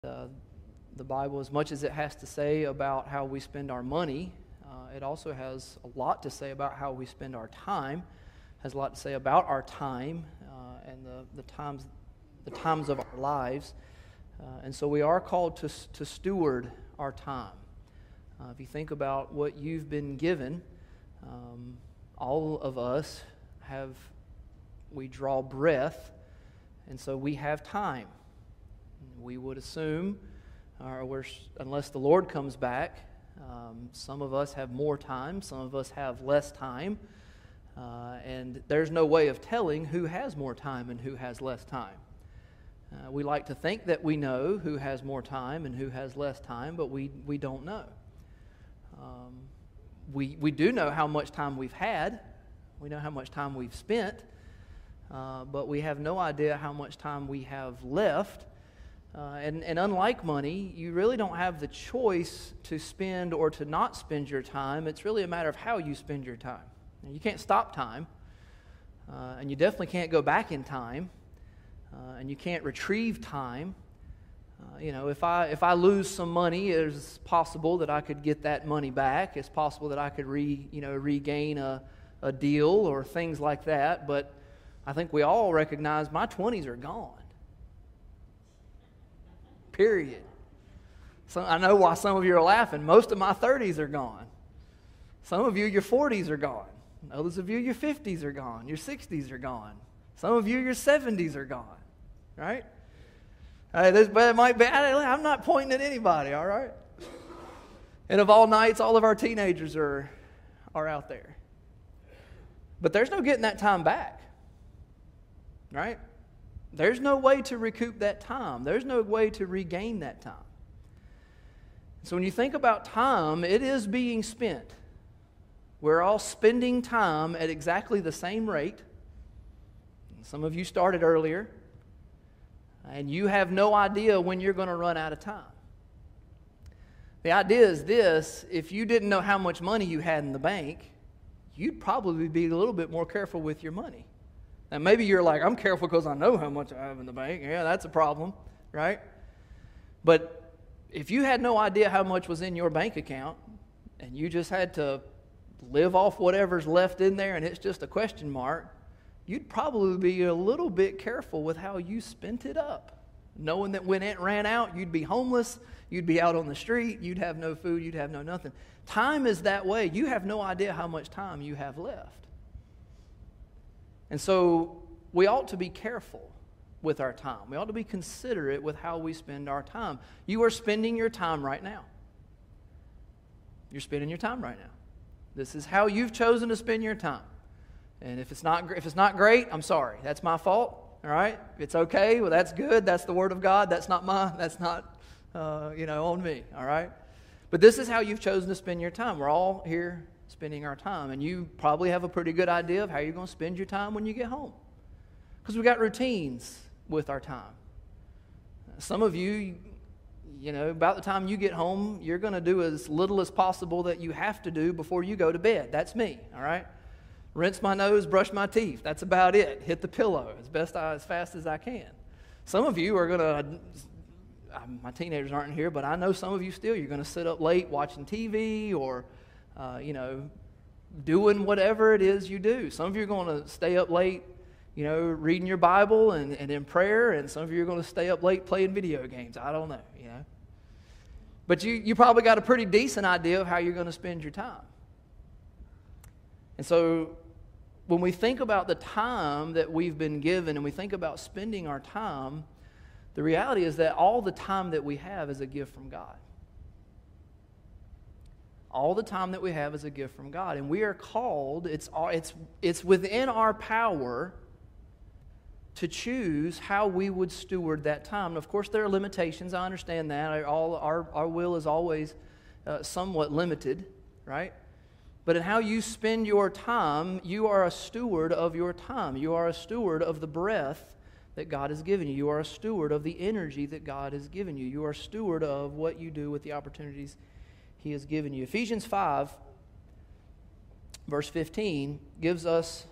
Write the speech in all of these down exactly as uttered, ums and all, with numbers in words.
Uh, the Bible, as much as it has to say about how we spend our money, uh, it also has a lot to say about how we spend our time. Has a lot to say about our time uh, and the, the times, the times of our lives. Uh, and so we are called to to steward our time. Uh, if you think about what you've been given, um, all of us have we draw breath, and so we have time. We would assume, or we're, unless the Lord comes back, um, some of us have more time, some of us have less time, uh, and there's no way of telling who has more time and who has less time. Uh, we like to think that we know who has more time and who has less time, but we, we don't know. Um, we, we do know how much time we've had, we know how much time we've spent, uh, but we have no idea how much time we have left. Uh, and, and unlike money, you really don't have the choice to spend or to not spend your time. It's really a matter of how you spend your time. Now, you can't stop time, uh, and you definitely can't go back in time, uh, and you can't retrieve time. Uh, you know, if I if I lose some money, it's possible that I could get that money back. It's possible that I could re you know regain a a deal or things like that. But I think we all recognize my twenties are gone. Period. So I know why some of you are laughing. Most of my thirties are gone. Some of you, your forties are gone. Others of you, your fifties are gone. Your sixties are gone. Some of you, your seventies are gone. Right? Hey, this, but it might be, I'm not pointing at anybody, all right? And of all nights, all of our teenagers are, are out there. But there's no getting that time back. Right? There's no way to recoup that time. There's no way to regain that time. So when you think about time, it is being spent. We're all spending time at exactly the same rate. Some of you started earlier, and you have no idea when you're going to run out of time. The idea is this: if you didn't know how much money you had in the bank, you'd probably be a little bit more careful with your money. Now, maybe you're like, I'm careful because I know how much I have in the bank. Yeah, that's a problem, right? But if you had no idea how much was in your bank account and you just had to live off whatever's left in there and it's just a question mark, you'd probably be a little bit careful with how you spent it up, knowing that when it ran out, you'd be homeless, you'd be out on the street, you'd have no food, you'd have no nothing. Time is that way. You have no idea how much time you have left. And so we ought to be careful with our time. We ought to be considerate with how we spend our time. You are spending your time right now. You're spending your time right now. This is how you've chosen to spend your time. And if it's not if it's not great, I'm sorry. That's my fault. All right? If it's okay, well, that's good. That's the Word of God. That's not my. That's not uh, you know on me. All right? But this is how you've chosen to spend your time. We're all here spending our time, and you probably have a pretty good idea of how you're going to spend your time when you get home, because we've got routines with our time. Some of you, you know, about the time you get home, you're going to do as little as possible that you have to do before you go to bed. That's me, all right? Rinse my nose, brush my teeth. That's about it. Hit the pillow as best I, as fast as I can. Some of you are going to, my teenagers aren't here, but I know some of you still, you're going to sit up late watching T V or Uh, you know, doing whatever it is you do. Some of you are going to stay up late, you know, reading your Bible and, and in prayer, and some of you are going to stay up late playing video games. I don't know, you know. But you, you probably got a pretty decent idea of how you're going to spend your time. And so when we think about the time that we've been given and we think about spending our time, the reality is that all the time that we have is a gift from God. All the time that we have is a gift from God. And we are called, it's, it's, it's within our power to choose how we would steward that time. And of course, there are limitations. I understand that. All, our, our will is always uh, somewhat limited, right? But in how you spend your time, you are a steward of your time. You are a steward of the breath that God has given you. You are a steward of the energy that God has given you. You are a steward of what you do with the opportunities He has given you. Ephesians five, verse fifteen, gives us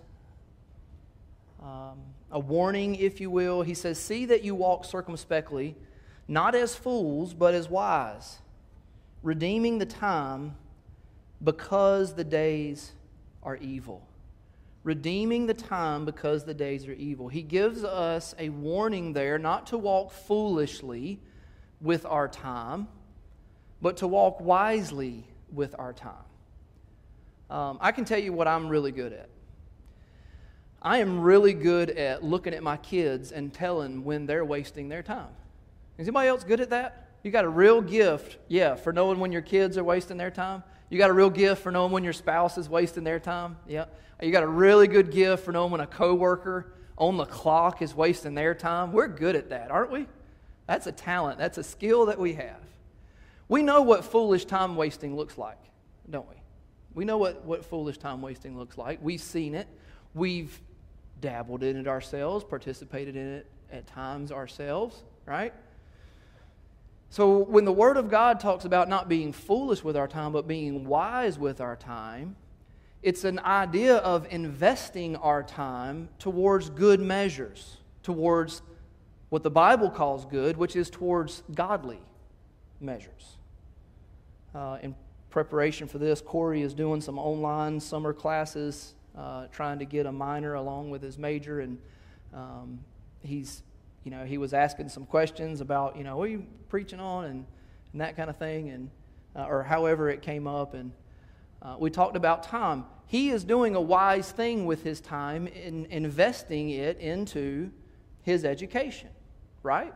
um, a warning, if you will. He says, "See that you walk circumspectly, not as fools, but as wise, redeeming the time because the days are evil. Redeeming the time because the days are evil. He gives us a warning there not to walk foolishly with our time, but to walk wisely with our time. Um, I can tell you what I'm really good at. I am really good at looking at my kids and telling when they're wasting their time. Is anybody else good at that? You got a real gift, yeah, for knowing when your kids are wasting their time. You got a real gift for knowing when your spouse is wasting their time. Yeah. You got a really good gift for knowing when a coworker on the clock is wasting their time. We're good at that, aren't we? That's a talent. That's a skill that we have. We know what foolish time wasting looks like, don't we? We know what, what foolish time wasting looks like. We've seen it. We've dabbled in it ourselves, participated in it at times ourselves, right? So when the Word of God talks about not being foolish with our time, but being wise with our time, it's an idea of investing our time towards good measures, towards what the Bible calls good, which is towards godly measures. Uh, in preparation for this, Corey is doing some online summer classes, uh, trying to get a minor along with his major, and um, he's You know, he was asking some questions about, you know, what are you preaching on and, and that kind of thing, and uh, or however it came up. And uh, we talked about time. He is doing a wise thing with his time in investing it into his education, right?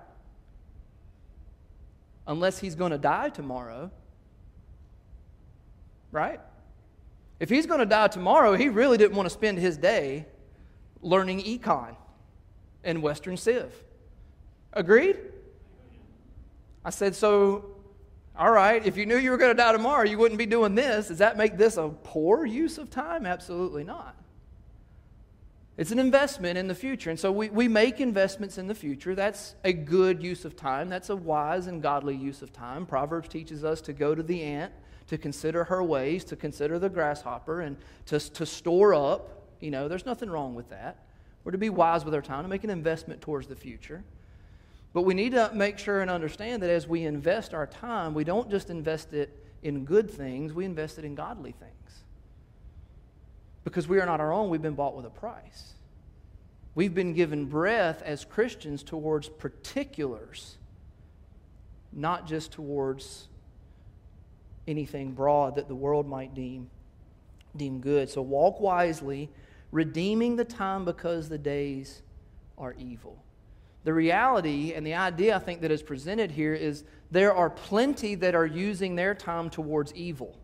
Unless he's going to die tomorrow, right? If he's going to die tomorrow, he really didn't want to spend his day learning econ and Western Civ. Agreed? I said, so, all right, if you knew you were going to die tomorrow, you wouldn't be doing this. Does that make this a poor use of time? Absolutely not. It's an investment in the future. And so we, we make investments in the future. That's a good use of time. That's a wise and godly use of time. Proverbs teaches us to go to the ant, to consider her ways, to consider the grasshopper, and to, to store up. You know, there's nothing wrong with that. We're to be wise with our time, to make an investment towards the future. But we need to make sure and understand that as we invest our time, we don't just invest it in good things, we invest it in godly things. Because we are not our own, we've been bought with a price. We've been given breath as Christians towards particulars, not just towards anything broad that the world might deem, deem good. So walk wisely, redeeming the time because the days are evil. The reality and the idea I think that is presented here is there are plenty that are using their time towards evil.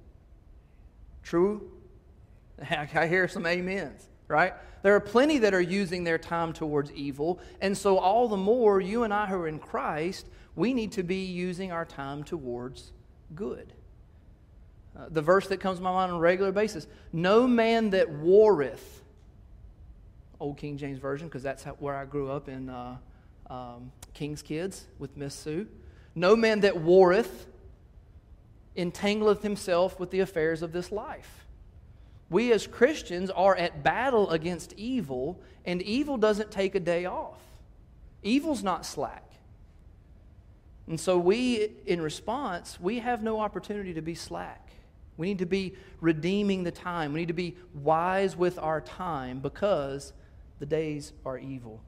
True? I hear some amens, right? There are plenty that are using their time towards evil, and so all the more you and I who are in Christ, we need to be using our time towards good. Uh, the verse that comes to my mind on a regular basis, no man that warreth, Old King James Version, because that's how, where I grew up in uh, um, King's Kids with Miss Sue. No man that warreth entangleth himself with the affairs of this life. We as Christians are at battle against evil, and evil doesn't take a day off. Evil's not slack. And so we, in response, we have no opportunity to be slack. We need to be redeeming the time. We need to be wise with our time because the days are evil.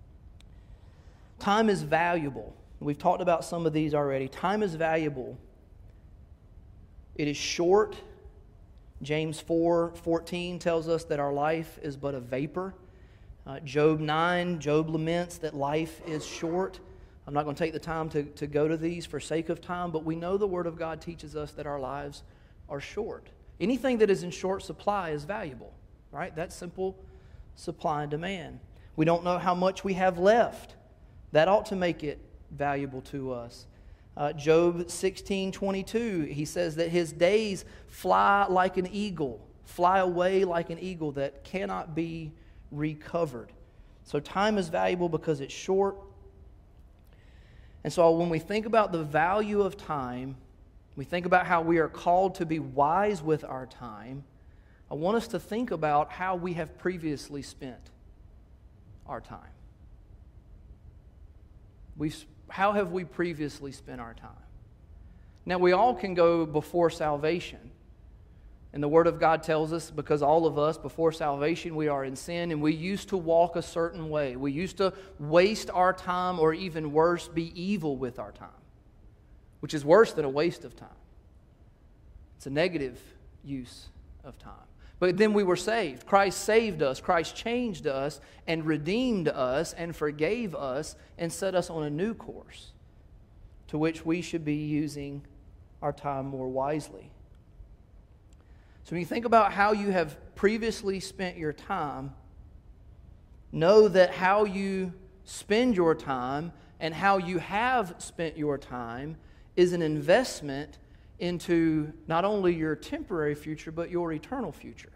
Time is valuable. We've talked about some of these already. Time is valuable. It is short. James four fourteen tells us that our life is but a vapor. Uh, Job nine, Job laments that life is short. I'm not going to take the time to, to go to these for sake of time, but we know the Word of God teaches us that our lives are short. Anything that is in short supply is valuable, right? That's simple supply and demand. We don't know how much we have left. That ought to make it valuable to us. Uh, Job sixteen twenty-two, he says that his days fly like an eagle, fly away like an eagle that cannot be recovered. So time is valuable because it's short. And so when we think about the value of time, we think about how we are called to be wise with our time, I want us to think about how we have previously spent our time. We've how have we previously spent our time? Now, we all can go before salvation. And the Word of God tells us, because all of us, before salvation, we are in sin, and we used to walk a certain way. We used to waste our time, or even worse, be evil with our time, which is worse than a waste of time. It's a negative use of time. But then we were saved. Christ saved us. Christ changed us and redeemed us and forgave us and set us on a new course to which we should be using our time more wisely. So when you think about how you have previously spent your time, know that how you spend your time and how you have spent your time is an investment into not only your temporary future, but your eternal future.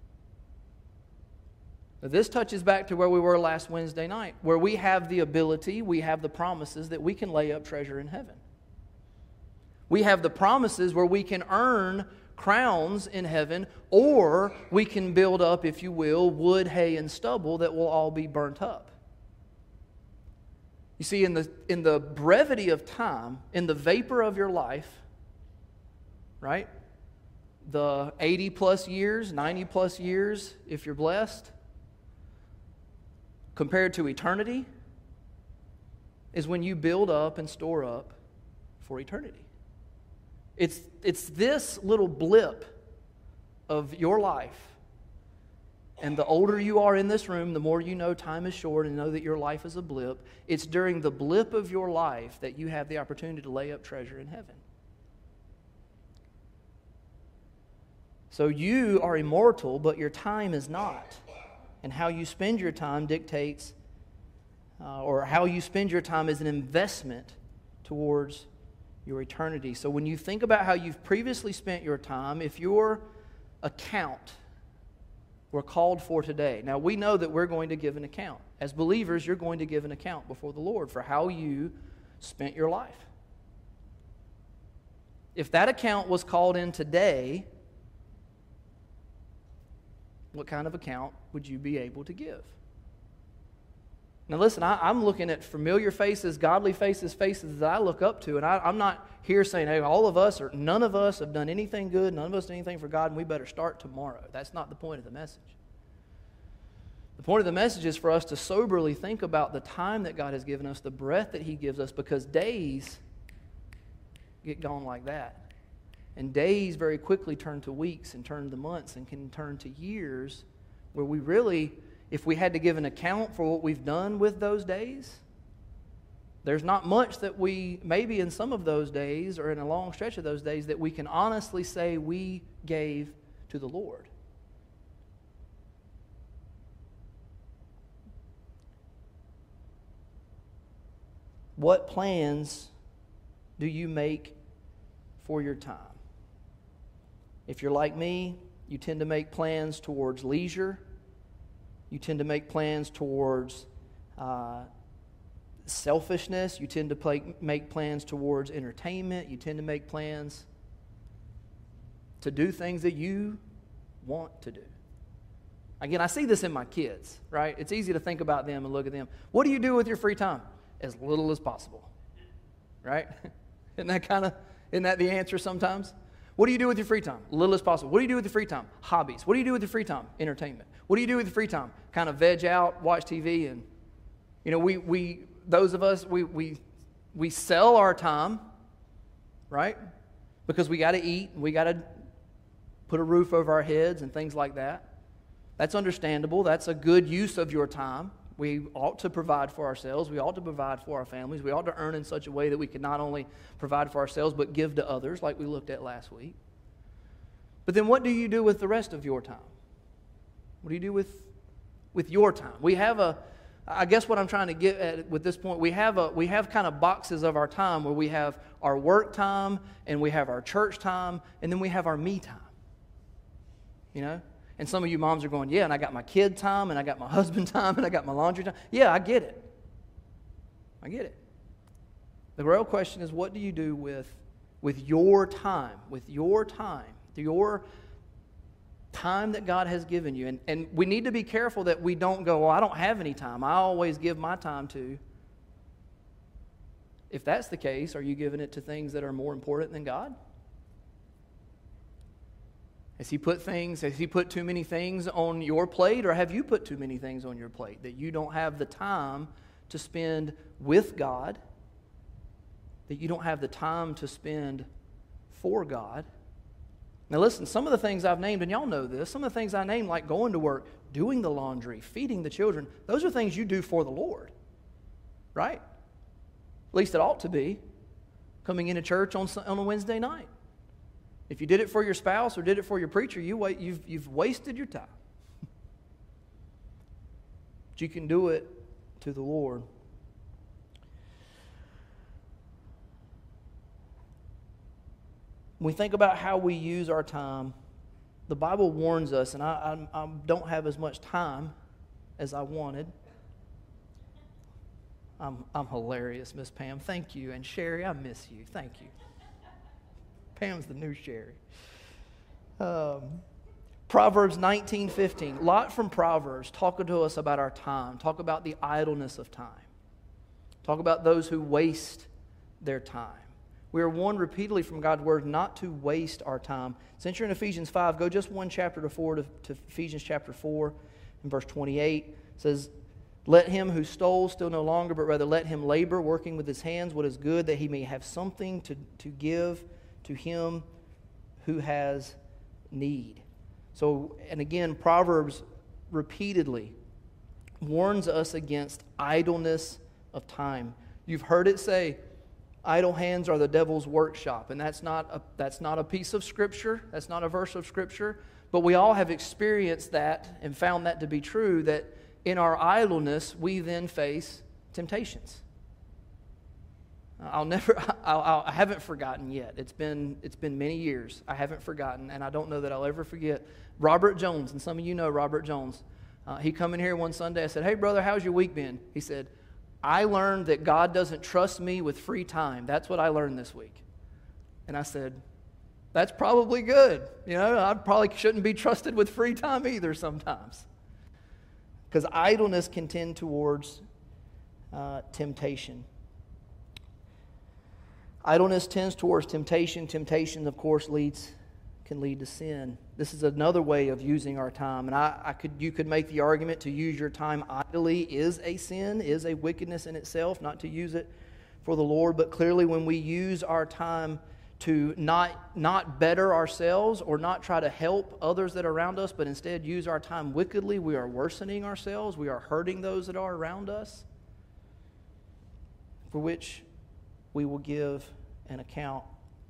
Now, this touches back to where we were last Wednesday night, where we have the ability, we have the promises that we can lay up treasure in heaven. We have the promises where we can earn crowns in heaven, or we can build up, if you will, wood, hay, and stubble that will all be burnt up. You see, in the, in the brevity of time, in the vapor of your life, right? The eighty plus years, ninety plus years, if you're blessed, compared to eternity, is when you build up and store up for eternity. It's, it's this little blip of your life. And the older you are in this room, the more you know time is short and know that your life is a blip. It's during the blip of your life that you have the opportunity to lay up treasure in heaven. So you are immortal, but your time is not. And how you spend your time dictates, uh, or how you spend your time is an investment towards your eternity. So when you think about how you've previously spent your time, if your account were called for today, now we know that we're going to give an account. As believers, you're going to give an account before the Lord for how you spent your life. If that account was called in today, what kind of account would you be able to give? Now listen, I, I'm looking at familiar faces, godly faces, faces that I look up to, and I, I'm not here saying, hey, all of us or none of us have done anything good, none of us done anything for God, and we better start tomorrow. That's not the point of the message. The point of the message is for us to soberly think about the time that God has given us, the breath that He gives us, because days get gone like that. And days very quickly turn to weeks and turn to months and can turn to years where we really, if we had to give an account for what we've done with those days, there's not much that we, maybe in some of those days or in a long stretch of those days, that we can honestly say we gave to the Lord. What plans do you make for your time? If you're like me, you tend to make plans towards leisure. You tend to make plans towards uh, selfishness. You tend to play, make plans towards entertainment. You tend to make plans to do things that you want to do. Again, I see this in my kids, right? It's easy to think about them and look at them. What do you do with your free time? As little as possible, right? Isn't that kind of, isn't that the answer sometimes? What do you do with your free time? Little as possible. What do you do with your free time? Hobbies. What do you do with your free time? Entertainment. What do you do with your free time? Kind of veg out, watch T V, and you know, we we those of us we we we sell our time, right? Because we got to eat, and we got to put a roof over our heads and things like that. That's understandable. That's a good use of your time. We ought to provide for ourselves. We ought to provide for our families. We ought to earn in such a way that we can not only provide for ourselves, but give to others, like we looked at last week. But then what do you do with the rest of your time? What do you do with, with your time? We have a, I guess what I'm trying to get at with this point, we have a, we have kind of boxes of our time where we have our work time, and we have our church time, and then we have our me time. You know? And some of you moms are going, yeah, and I got my kid time, and I got my husband time, and I got my laundry time. Yeah, I get it. I get it. The real question is, what do you do with, with your time, with your time, your time that God has given you? And, and we need to be careful that we don't go, well, I don't have any time. I always give my time to If that's the case, are you giving it to things that are more important than God? Has He put things, has He put too many things on your plate, or have you put too many things on your plate that you don't have the time to spend with God, that you don't have the time to spend for God? Now listen, some of the things I've named, and y'all know this, some of the things I named, like going to work, doing the laundry, feeding the children, those are things you do for the Lord, right? At least it ought to be, coming into church on, on a Wednesday night. If you did it for your spouse or did it for your preacher, you wait, you've, you've wasted your time. But you can do it to the Lord. When we think about how we use our time, the Bible warns us, and I, I, I don't have as much time as I wanted. I'm, I'm hilarious, Miss Pam. Thank you. And Sherry, I miss you. Thank you. Pam's the new Sherry. Um, Proverbs nineteen fifteen. A lot from Proverbs talking to us about our time. Talk about the idleness of time. Talk about those who waste their time. We are warned repeatedly from God's Word not to waste our time. Since you're in Ephesians five, go just one chapter to four to, to Ephesians chapter four and verse twenty-eight. It says, "Let him who stole steal no longer, but rather let him labor, working with his hands what is good, that he may have something to, to give to him who has need." So, and again, Proverbs repeatedly warns us against idleness of time. You've heard it say, idle hands are the devil's workshop. And that's not a, that's not a piece of Scripture. That's not a verse of Scripture. But we all have experienced that and found that to be true, that in our idleness, we then face temptations. I'll never, I'll, I haven't forgotten yet. It's been, it's been many years. I haven't forgotten, and I don't know that I'll ever forget. Robert Jones, and some of you know Robert Jones. Uh, he come in here one Sunday. I said, "Hey, brother, how's your week been?" He said, "I learned that God doesn't trust me with free time. That's what I learned this week." And I said, "That's probably good. You know, I probably shouldn't be trusted with free time either sometimes." Because idleness can tend towards uh, temptation. Idleness tends towards temptation. Temptation, of course, leads can lead to sin. This is another way of using our time. And I, I could, you could make the argument to use your time idly is a sin, is a wickedness in itself, not to use it for the Lord. But clearly, when we use our time to not, not better ourselves or not try to help others that are around us, but instead use our time wickedly, we are worsening ourselves. We are hurting those that are around us, for which we will give an account.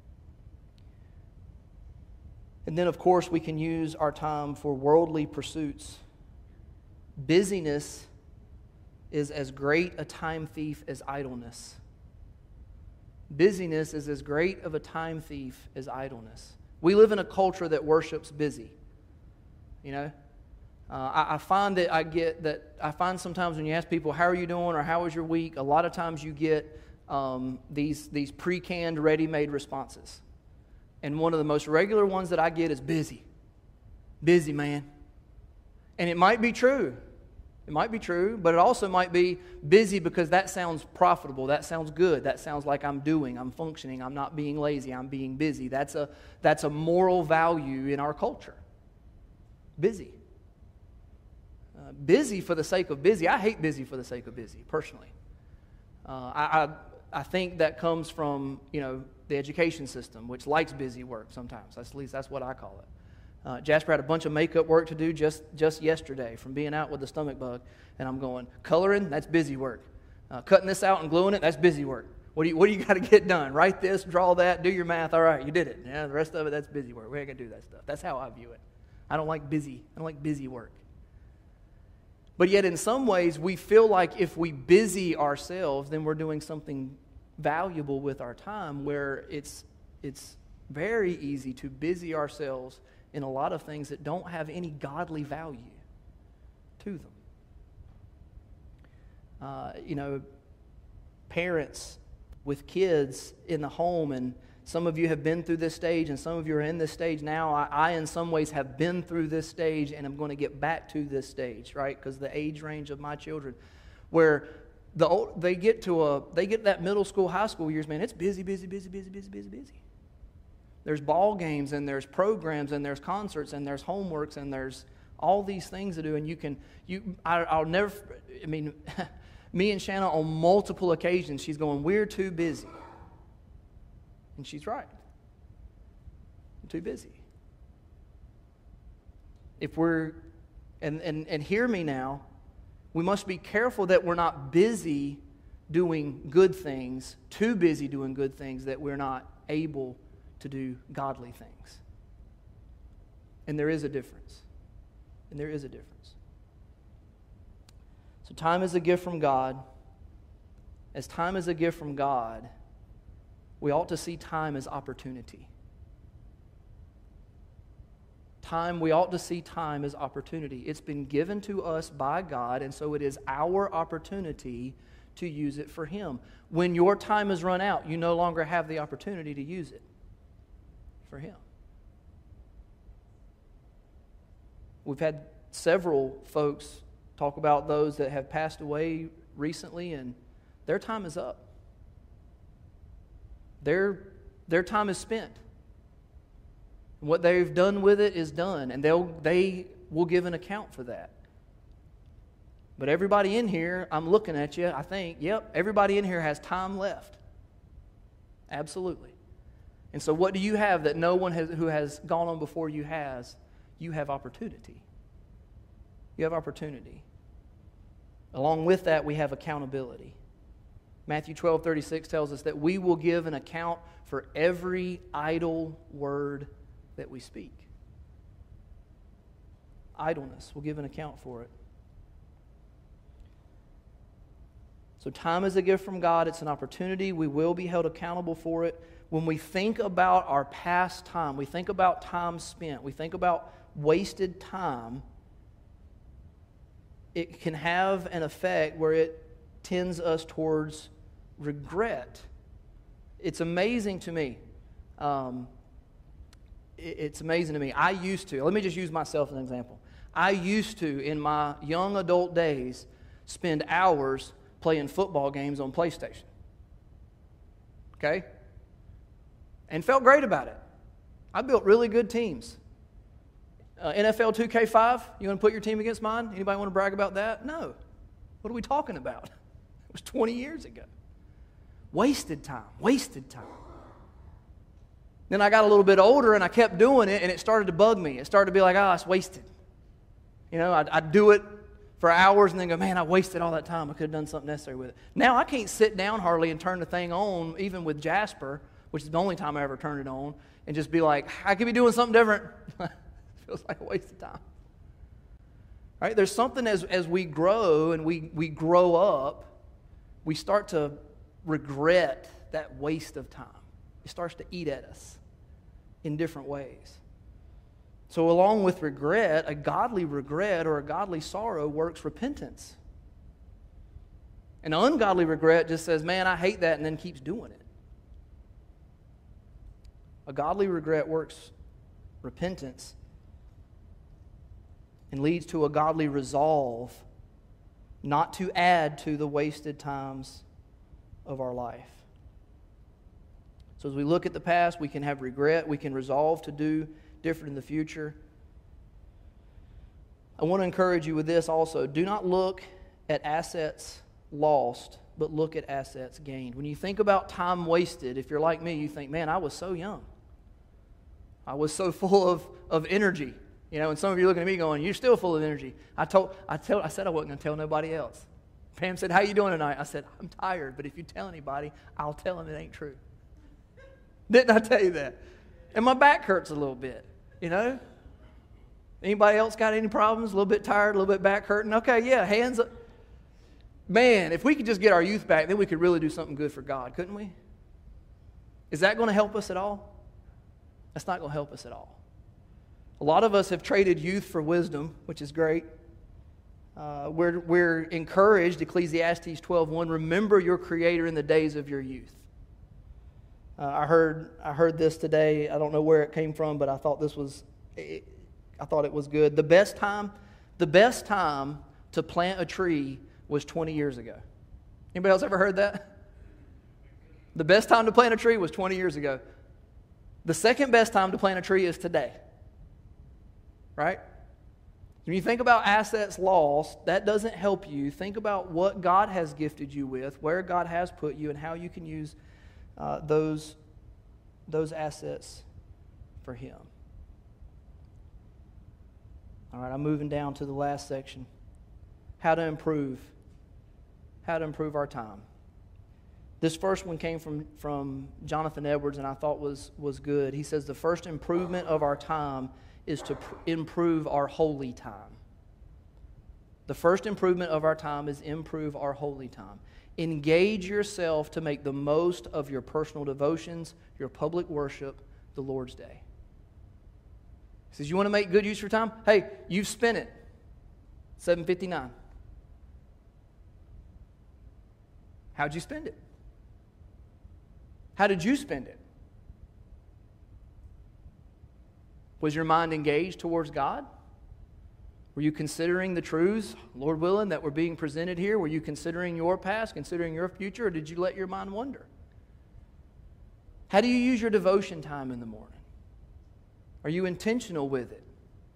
And then, of course, we can use our time for worldly pursuits. Busyness is as great a time thief as idleness. Busyness is as great of a time thief as idleness. We live in a culture that worships busy. You know, uh, I, I find that I get that I find sometimes when you ask people, "How are you doing?" or "How was your week?" a lot of times you get um, these these pre-canned, ready-made responses. And one of the most regular ones that I get is busy. Busy, man. And it might be true. It might be true, but it also might be busy because that sounds profitable. That sounds good. That sounds like I'm doing, I'm functioning, I'm not being lazy, I'm being busy. That's a, that's a moral value in our culture. Busy. Uh, busy for the sake of busy. I hate busy for the sake of busy, personally. Uh, I, I I think that comes from, you know, the education system, which likes busy work sometimes. That's, at least that's what I call it. Uh, Jasper had a bunch of makeup work to do just, just yesterday from being out with the stomach bug. And I'm going, coloring, that's busy work. Uh, cutting this out and gluing it, that's busy work. What do you, what do you got to get done? Write this, draw that, do your math. All right, you did it. Yeah, the rest of it, that's busy work. We ain't going to do that stuff. That's how I view it. I don't like busy. I don't like busy work. But yet in some ways, we feel like if we busy ourselves, then we're doing something valuable with our time, where it's it's very easy to busy ourselves in a lot of things that don't have any godly value to them. Uh, you know, parents with kids in the home, and some of you have been through this stage, and some of you are in this stage now. I, I in some ways, have been through this stage, and I'm going to get back to this stage, right? Because the age range of my children, where the old, they get to a they get that middle school, high school years, man, it's busy, busy, busy, busy, busy, busy, busy. There's ball games and there's programs and there's concerts and there's homeworks and there's all these things to do. And you can you I, I'll never I mean me and Shanna on multiple occasions, she's going, we're too busy. And she's right. I'm too busy. If we're and, and, and hear me now, we must be careful that we're not busy doing good things, too busy doing good things, that we're not able to do godly things. And there is a difference. And there is a difference. So time is a gift from God. As time is a gift from God, we ought to see time as opportunity. Time, we ought to see time as opportunity. It's been given to us by God, and so it is our opportunity to use it for Him. When your time has run out, you no longer have the opportunity to use it for Him. We've had several folks talk about those that have passed away recently, and their time is up. Their, their time is spent. What they've done with it is done, and they'll they will give an account for that. But everybody in here, I'm looking at you, I think, yep, everybody in here has time left. Absolutely. And so what do you have that no one has, who has gone on before you has? You have opportunity. You have opportunity. Along with that, we have accountability. Matthew twelve thirty-six tells us that we will give an account for every idle word that we speak. Idleness, we'll give an account for it. So time is a gift from God. It's an opportunity. We will be held accountable for it. When we think about our past time, we think about time spent, we think about wasted time, it can have an effect where it tends us towards regret. It's amazing to me. Um, It's amazing to me. I used to, let me just use myself as an example. I used to, in my young adult days, spend hours playing football games on PlayStation. Okay? And felt great about it. I built really good teams. Uh, N F L two K five, you want to put your team against mine? Anybody want to brag about that? No. What are we talking about? It was twenty years ago. Wasted time. Wasted time. Then I got a little bit older and I kept doing it, and it started to bug me. It started to be like, oh, it's wasted. You know, I'd, I'd do it for hours and then go, man, I wasted all that time. I could have done something necessary with it. Now I can't sit down hardly and turn the thing on, even with Jasper, which is the only time I ever turned it on, and just be like, I could be doing something different. It feels like a waste of time. Right? There's something as, as we grow and we, we grow up, we start to regret that waste of time. It starts to eat at us in different ways. So along with regret, a godly regret or a godly sorrow works repentance. An ungodly regret just says, man, I hate that, and then keeps doing it. A godly regret works repentance and leads to a godly resolve not to add to the wasted times of our life. So as we look at the past, we can have regret. We can resolve to do different in the future. I want to encourage you with this also. Do not look at assets lost, but look at assets gained. When you think about time wasted, if you're like me, you think, man, I was so young. I was so full of, of energy. You know, and some of you are looking at me going, you're still full of energy. I told, I told, I said I wasn't going to tell nobody else. Pam said, how you doing tonight? I said, I'm tired, but if you tell anybody, I'll tell them it ain't true. Didn't I tell you that? And my back hurts a little bit, you know? Anybody else got any problems? A little bit tired, a little bit back hurting? Okay, yeah, hands up. Man, if we could just get our youth back, then we could really do something good for God, couldn't we? Is that going to help us at all? That's not going to help us at all. A lot of us have traded youth for wisdom, which is great. Uh, we're, we're encouraged, Ecclesiastes twelve one, remember your Creator in the days of your youth. Uh, I heard I heard this today. I don't know where it came from, but I thought this was, it, I thought it was good. The best time, the best time to plant a tree was twenty years ago. Anybody else ever heard that? The best time to plant a tree was twenty years ago. The second best time to plant a tree is today. Right? When you think about assets lost, that doesn't help you. Think about what God has gifted you with, where God has put you, and how you can use uh, those, those assets for Him. All right, I'm moving down to the last section. How to improve. How to improve our time. This first one came from, from Jonathan Edwards, and I thought was, was good. He says the first improvement of our time is to pr- improve our holy time. The first improvement of our time is improve our holy time. Engage yourself to make the most of your personal devotions, your public worship, the Lord's Day. He says, you want to make good use of your time? Hey, you've spent it. seven fifty-nine. How'd you spend it? How did you spend it? Was your mind engaged towards God? Were you considering the truths, Lord willing, that were being presented here? Were you considering your past, considering your future, or did you let your mind wander? How do you use your devotion time in the morning? Are you intentional with it?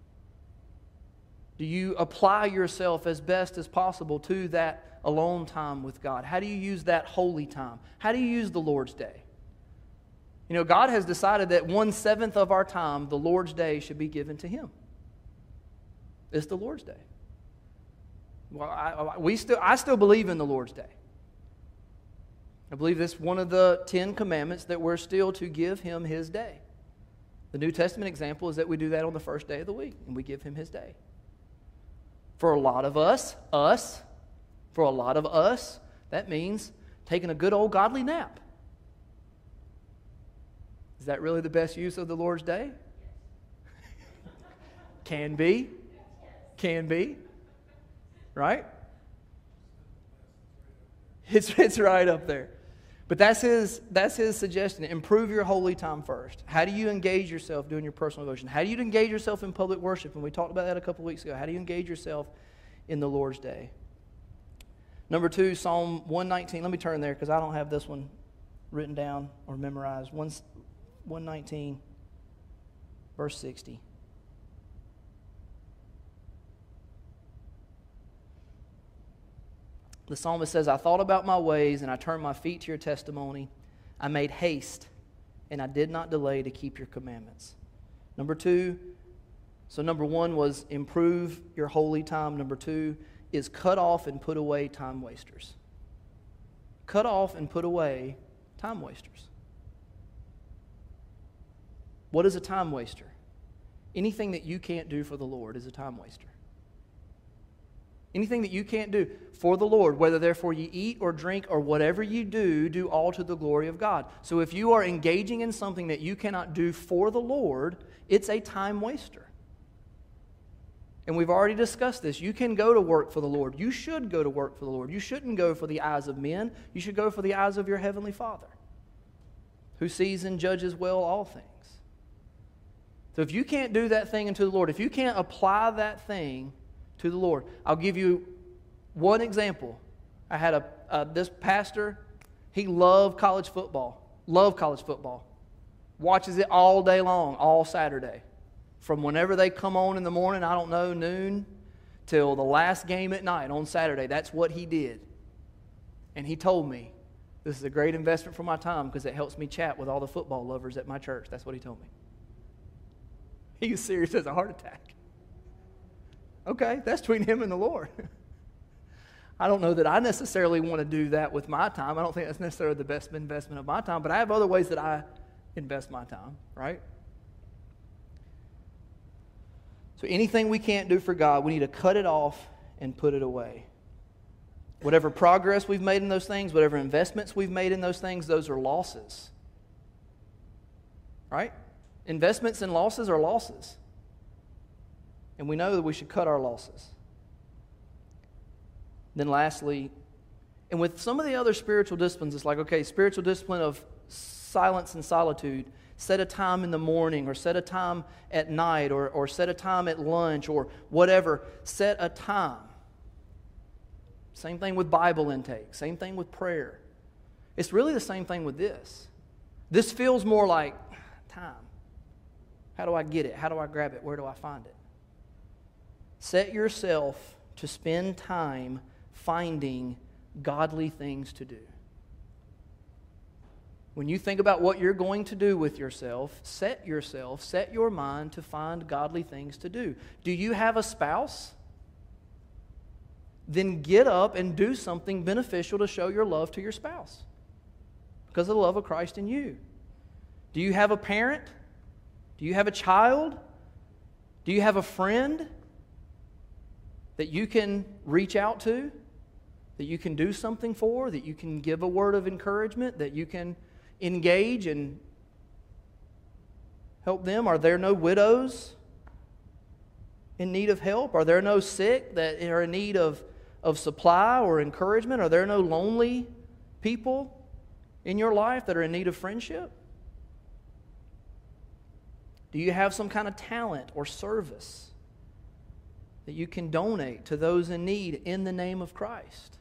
Do you apply yourself as best as possible to that alone time with God? How do you use that holy time? How do you use the Lord's Day? You know, God has decided that one-seventh of our time, the Lord's Day, should be given to Him. It's the Lord's Day. Well, I, I, we still, I still believe in the Lord's Day. I believe this is one of the Ten Commandments that we're still to give Him His day. The New Testament example is that we do that on the first day of the week, and we give Him His day. For a lot of us, us, for a lot of us, that means taking a good old godly nap. Is that really the best use of the Lord's Day? Can be. Can be. Right? It's, it's right up there. But that's his, that's his suggestion. Improve your holy time first. How do you engage yourself doing your personal devotion? How do you engage yourself in public worship? And we talked about that a couple weeks ago. How do you engage yourself in the Lord's Day? Number two, Psalm one nineteen. Let me turn there because I don't have this one written down or memorized. one nineteen, verse sixty. The psalmist says, I thought about my ways, and I turned my feet to your testimony. I made haste, and I did not delay to keep your commandments. Number two, so number one was improve your holy time. Number two is cut off and put away time wasters. Cut off and put away time wasters. What is a time waster? Anything that you can't do for the Lord is a time waster. Anything that you can't do for the Lord, whether therefore you eat or drink or whatever you do, do all to the glory of God. So if you are engaging in something that you cannot do for the Lord, it's a time waster. And we've already discussed this. You can go to work for the Lord. You should go to work for the Lord. You shouldn't go for the eyes of men. You should go for the eyes of your Heavenly Father, who sees and judges well all things. So if you can't do that thing unto the Lord, if you can't apply that thing to the Lord, I'll give you one example. I had a uh, this pastor, he loved college football, loved college football, watches it all day long, all Saturday. From whenever they come on in the morning, I don't know, noon, till the last game at night on Saturday. That's what he did. And he told me, this is a great investment for my time because it helps me chat with all the football lovers at my church. That's what he told me. He was serious as a heart attack. Okay, that's between him and the Lord. I don't know that I necessarily want to do that with my time. I don't think that's necessarily the best investment of my time, but I have other ways that I invest my time, right? So anything we can't do for God, we need to cut it off and put it away. Whatever progress we've made in those things, whatever investments we've made in those things, those are losses. Right? Investments and losses are losses. And we know that we should cut our losses. Then lastly, and with some of the other spiritual disciplines, it's like, okay, spiritual discipline of silence and solitude, set a time in the morning or set a time at night or, or set a time at lunch or whatever. Set a time. Same thing with Bible intake. Same thing with prayer. It's really the same thing with this. This feels more like time. How do I get it? How do I grab it? Where do I find it? Set yourself to spend time finding godly things to do. When you think about what you're going to do with yourself, set yourself, set your mind to find godly things to do. Do you have a spouse? Then get up and do something beneficial to show your love to your spouse because of the love of Christ in you. Do you have a parent? Do you have a child? Do you have a friend that you can reach out to, that you can do something for, that you can give a word of encouragement, that you can engage and help them? Are there no widows in need of help? Are there no sick that are in need of, of supply or encouragement? Are there no lonely people in your life that are in need of friendship? Do you have some kind of talent or service that you can donate to those in need in the name of Christ?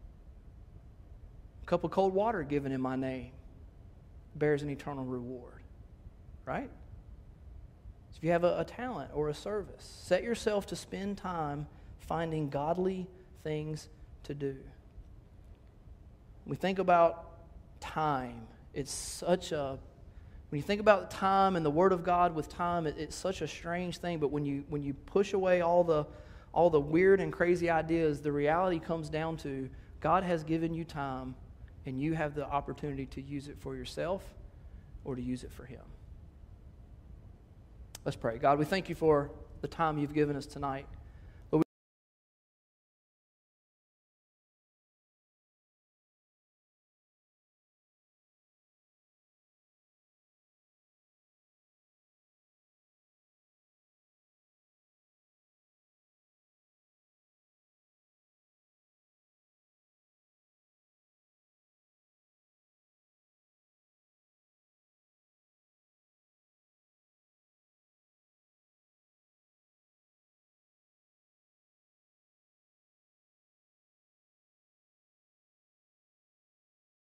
A cup of cold water given in my name bears an eternal reward, right? So if you have a, a talent or a service, set yourself to spend time finding godly things to do. We think about time. It's such a When you think about time and the Word of God with time, it, it's such a strange thing. But when you when you push away all the all the weird and crazy ideas, the reality comes down to God has given you time, and you have the opportunity to use it for yourself or to use it for Him. Let's pray. God, we thank you for the time you've given us tonight.